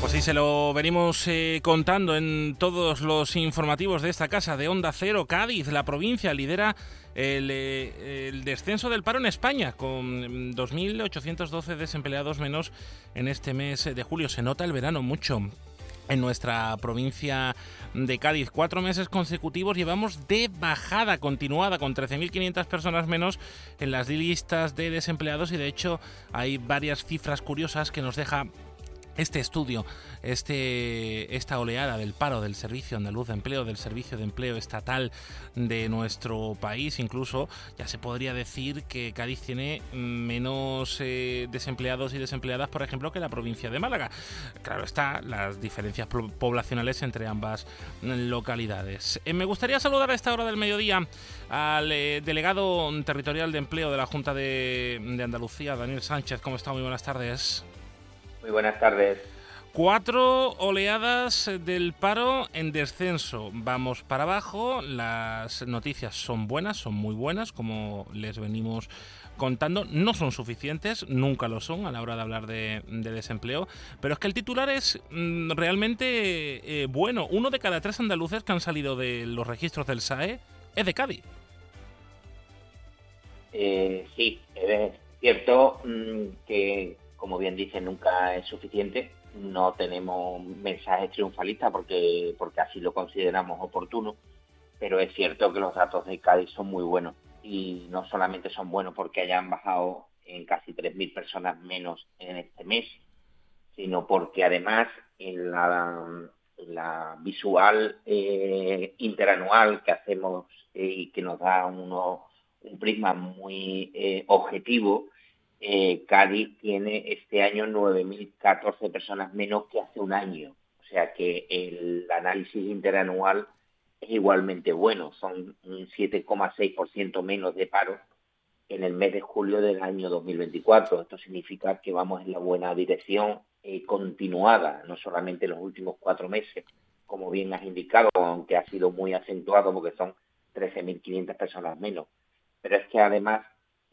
Pues sí, se lo venimos contando en todos los informativos de esta casa de Onda Cero. Cádiz, la provincia, lidera el descenso del paro en España, con 2.812 desempleados menos en este mes de julio. Se nota el verano mucho en nuestra provincia de Cádiz. 4 meses consecutivos llevamos de bajada continuada, con 13.500 personas menos en las listas de desempleados, y de hecho hay varias cifras curiosas que nos deja este estudio, esta oleada del paro del Servicio Andaluz de Empleo, del Servicio de Empleo Estatal de nuestro país. Incluso ya se podría decir que Cádiz tiene menos desempleados y desempleadas, por ejemplo, que la provincia de Málaga. Claro está, las diferencias poblacionales entre ambas localidades. Me gustaría saludar a esta hora del mediodía al delegado territorial de empleo de la Junta de Andalucía, Daniel Sánchez. ¿Cómo está? Muy buenas tardes. Muy buenas tardes. 4 oleadas del paro en descenso. Vamos para abajo. Las noticias son buenas, son muy buenas, como les venimos contando. No son suficientes, nunca lo son a la hora de hablar de desempleo, pero es que el titular es realmente bueno. 1 de cada 3 andaluces que han salido de los registros del SAE es de Cádiz. Sí, es cierto que, como bien dice, nunca es suficiente. No tenemos mensajes triunfalistas porque así lo consideramos oportuno, pero es cierto que los datos de Cádiz son muy buenos, y no solamente son buenos porque hayan bajado en casi 3.000 personas menos en este mes, sino porque además en la visual interanual que hacemos y que nos da un prisma muy objetivo, Cádiz tiene este año 9.014 personas menos que hace un año. O sea que el análisis interanual es igualmente bueno. Son un 7,6% menos de paro en el mes de julio del año 2024. Esto significa que vamos en la buena dirección continuada, no solamente en los últimos 4 meses, como bien has indicado, aunque ha sido muy acentuado porque son 13.500 personas menos. Pero es que además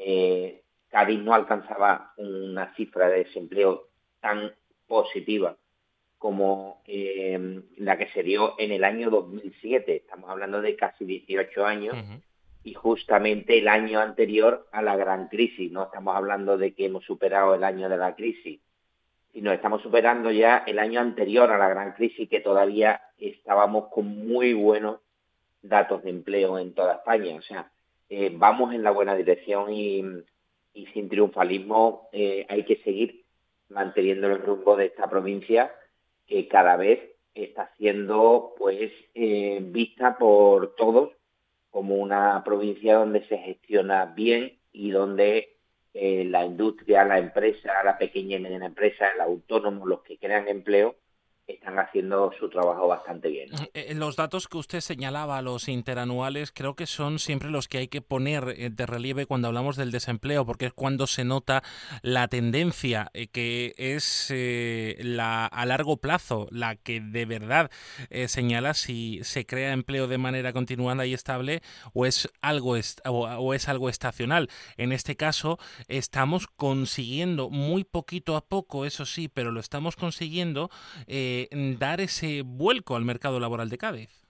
Cádiz no alcanzaba una cifra de desempleo tan positiva como la que se dio en el año 2007. Estamos hablando de casi 18 años. Uh-huh. Y justamente el año anterior a la gran crisis. No estamos hablando de que hemos superado el año de la crisis, sino estamos superando ya el año anterior a la gran crisis, que todavía estábamos con muy buenos datos de empleo en toda España. O sea, vamos en la buena dirección, y sin triunfalismo hay que seguir manteniendo el rumbo de esta provincia, que cada vez está siendo vista por todos como una provincia donde se gestiona bien y donde la industria, la empresa, la pequeña y mediana empresa, el autónomo, los que crean empleo, están haciendo su trabajo bastante bien, ¿no? Los datos que usted señalaba, los interanuales, creo que son siempre los que hay que poner de relieve cuando hablamos del desempleo, porque es cuando se nota la tendencia que es a largo plazo, la que de verdad señala si se crea empleo de manera continuada y estable o es algo o es algo estacional. En este caso estamos consiguiendo muy poquito a poco, eso sí, pero lo estamos consiguiendo, dar ese vuelco al mercado laboral de Cádiz.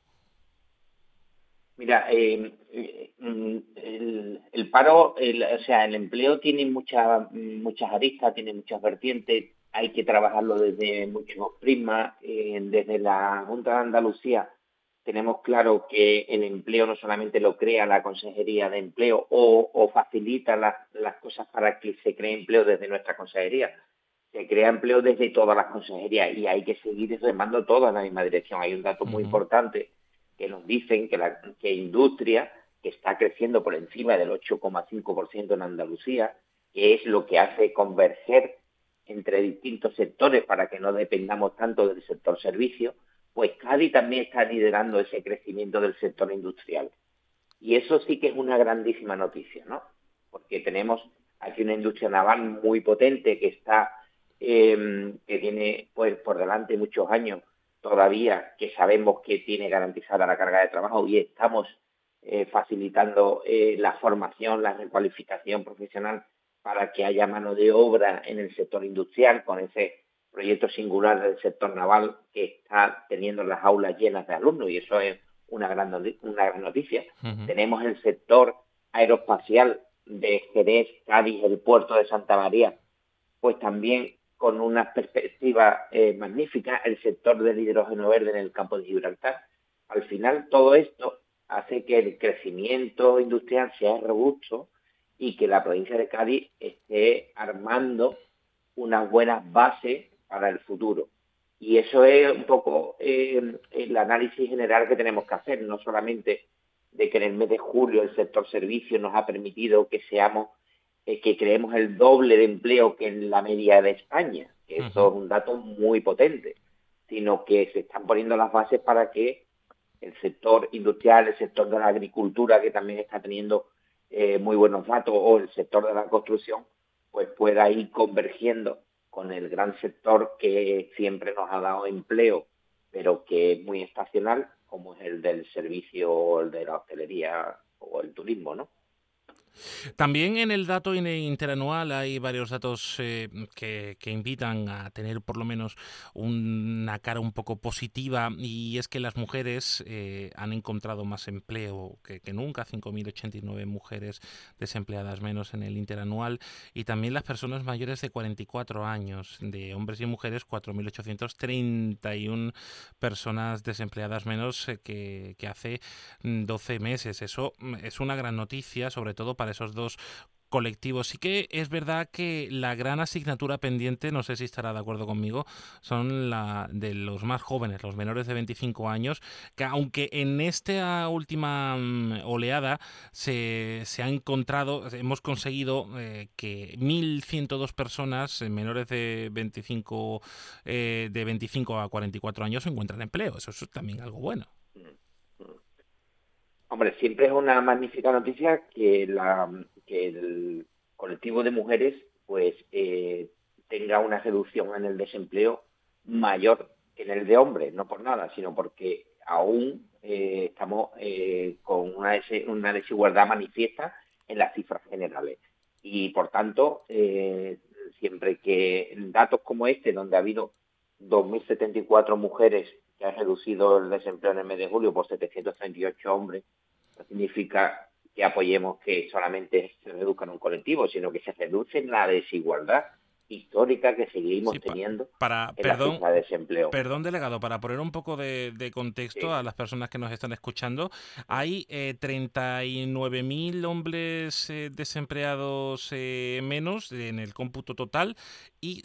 Mira, el paro, o sea, el empleo tiene muchas aristas, tiene muchas vertientes. Hay que trabajarlo desde muchos prismas. Desde la Junta de Andalucía tenemos claro que el empleo no solamente lo crea la Consejería de Empleo o facilita las cosas para que se cree empleo desde nuestra consejería. Se crea empleo desde todas las consejerías, y hay que seguir remando todo en la misma dirección. Hay un dato muy Uh-huh. importante que nos dicen que industria, que está creciendo por encima del 8,5% en Andalucía, que es lo que hace converger entre distintos sectores para que no dependamos tanto del sector servicio, pues Cádiz también está liderando ese crecimiento del sector industrial. Y eso sí que es una grandísima noticia, ¿no? Porque tenemos aquí una industria naval muy potente que tiene pues por delante muchos años todavía, que sabemos que tiene garantizada la carga de trabajo, y estamos facilitando la formación, la recualificación profesional para que haya mano de obra en el sector industrial, con ese proyecto singular del sector naval que está teniendo las aulas llenas de alumnos, y eso es una gran noticia. Uh-huh. Tenemos el sector aeroespacial de Jerez, Cádiz, el puerto de Santa María, pues también con una perspectiva magnífica, el sector del hidrógeno verde en el campo de Gibraltar. Al final, todo esto hace que el crecimiento industrial sea robusto y que la provincia de Cádiz esté armando unas buenas bases para el futuro. Y eso es un poco el análisis general que tenemos que hacer, no solamente de que en el mes de julio el sector servicios nos ha permitido que que creemos el doble de empleo que en la media de España, que eso es un dato muy potente, sino que se están poniendo las bases para que el sector industrial, el sector de la agricultura, que también está teniendo muy buenos datos, o el sector de la construcción, pues pueda ir convergiendo con el gran sector que siempre nos ha dado empleo, pero que es muy estacional, como es el del servicio, o el de la hostelería o el turismo, ¿no? También en el dato interanual hay varios datos que invitan a tener por lo menos una cara un poco positiva, y es que las mujeres han encontrado más empleo que nunca, 5.089 mujeres desempleadas menos en el interanual, y también las personas mayores de 44 años, de hombres y mujeres, 4.831 personas desempleadas menos que hace 12 meses. Eso es una gran noticia, sobre todo para esos dos colectivos. Sí que es verdad que la gran asignatura pendiente, no sé si estará de acuerdo conmigo, son la de los más jóvenes, los menores de 25 años, que aunque en esta última oleada se ha encontrado, hemos conseguido que 1.102 personas menores de 25 a 44 años encuentran empleo. Eso es también algo bueno. Hombre, siempre es una magnífica noticia que el colectivo de mujeres pues tenga una reducción en el desempleo mayor que en el de hombres, no por nada, sino porque aún estamos con una desigualdad manifiesta en las cifras generales. Y por tanto, siempre que datos como este, donde ha habido 2.074 mujeres que han reducido el desempleo en el mes de julio por 738 hombres, no significa que apoyemos que solamente se reduzca en un colectivo, sino que se reduce la desigualdad histórica que seguimos teniendo en la cifra de desempleo. Perdón, delegado, para poner un poco de contexto a las personas que nos están escuchando, hay 39.000 hombres desempleados menos en el cómputo total y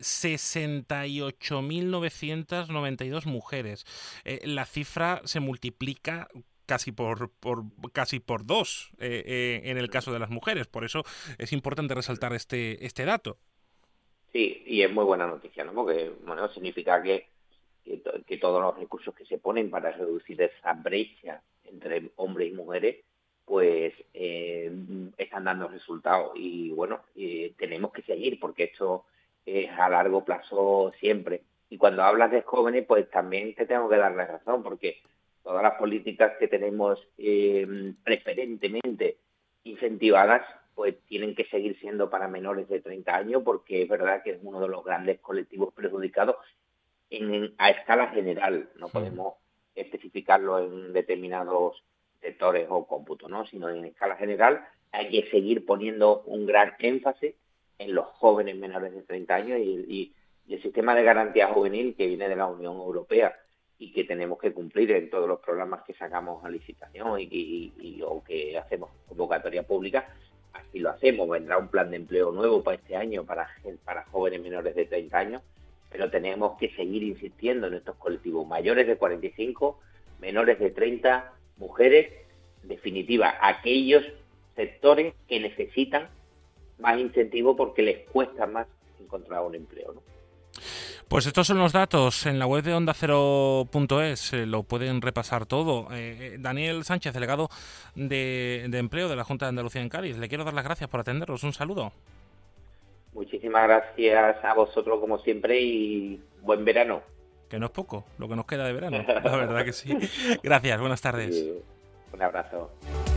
68.992 mujeres. La cifra se multiplica casi por dos en el caso de las mujeres. Por eso es importante resaltar este dato. Sí, y es muy buena noticia, ¿no? Porque, bueno, significa que todos los recursos que se ponen para reducir esa brecha entre hombres y mujeres, pues están dando resultados. Y, bueno, tenemos que seguir, porque esto es a largo plazo siempre. Y cuando hablas de jóvenes, pues también te tengo que dar la razón, porque todas las políticas que tenemos preferentemente incentivadas, pues tienen que seguir siendo para menores de 30 años, porque es verdad que es uno de los grandes colectivos perjudicados a escala general. No podemos especificarlo en determinados sectores o cómputos, ¿no? Sino en escala general hay que seguir poniendo un gran énfasis en los jóvenes menores de 30 años y el sistema de garantía juvenil que viene de la Unión Europea y que tenemos que cumplir en todos los programas que sacamos a licitación o que hacemos convocatoria pública. Así lo hacemos. Vendrá un plan de empleo nuevo para este año para jóvenes menores de 30 años, pero tenemos que seguir insistiendo en estos colectivos mayores de 45, menores de 30, mujeres, en definitiva, aquellos sectores que necesitan más incentivo porque les cuesta más encontrar un empleo, ¿no? Pues estos son los datos en la web de ondacero.es, lo pueden repasar todo. Daniel Sánchez, delegado de Empleo de la Junta de Andalucía en Cádiz, le quiero dar las gracias por atendernos. Un saludo. Muchísimas gracias a vosotros como siempre y buen verano. Que no es poco, lo que nos queda de verano, la verdad que sí. Gracias, buenas tardes. Sí, un abrazo.